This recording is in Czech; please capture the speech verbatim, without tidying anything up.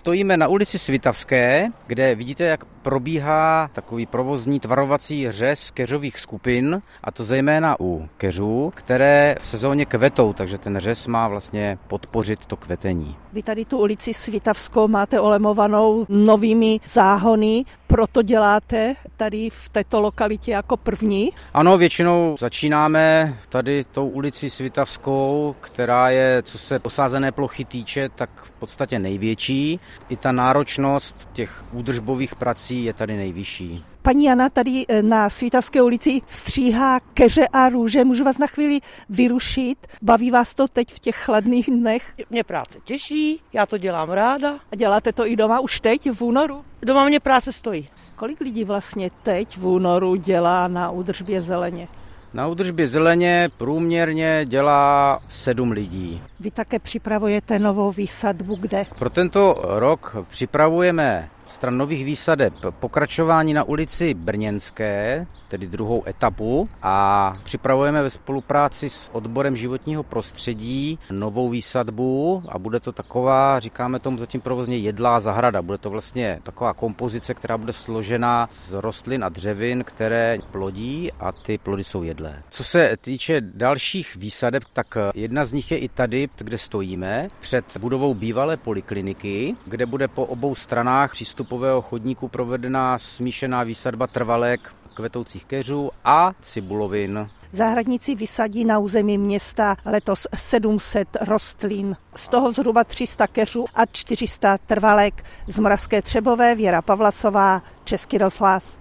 Stojíme na ulici Svitavské, kde vidíte, jak probíhá takový provozní tvarovací řez keřových skupin, a to zejména u keřů, které v sezóně kvetou, takže ten řez má vlastně podpořit to kvetení. Vy tady tu ulici Svitavskou máte olemovanou novými záhony, proto děláte tady v této lokalitě jako první? Ano, většinou začínáme tady tou ulici Svitavskou, která je, co se osázené plochy týče, tak v podstatě největší. I ta náročnost těch údržbových prací je tady nejvyšší. Paní Jana tady na Svitavské ulici stříhá keře a růže. Můžu vás na chvíli vyrušit? Baví vás to teď v těch chladných dnech? Mě práce těší, já to dělám ráda. A děláte to i doma už teď v únoru? Doma mě práce stojí. Kolik lidí vlastně teď v únoru dělá na údržbě zeleně? Na údržbě zeleně průměrně dělá sedm lidí. Vy také připravujete novou výsadbu kde? Pro tento rok připravujeme stran nových výsadeb pokračování na ulici Brněnské, tedy druhou etapu, a připravujeme ve spolupráci s odborem životního prostředí novou výsadbu a bude to taková, říkáme tomu zatím provozně jedlá zahrada. Bude to vlastně taková kompozice, která bude složena z rostlin a dřevin, které plodí, a ty plody jsou jedlé. Co se týče dalších výsadeb, tak jedna z nich je i tady, kde stojíme, před budovou bývalé polikliniky, kde bude po obou stranách přístupového chodníku provedena smíšená výsadba trvalek, kvetoucích keřů a cibulovin. Zahradníci vysadí na území města letos sedm set rostlin, z toho zhruba tři sta keřů a čtyři sta trvalek. Z Moravské Třebové Věra Pavlasová, Český rozhlas.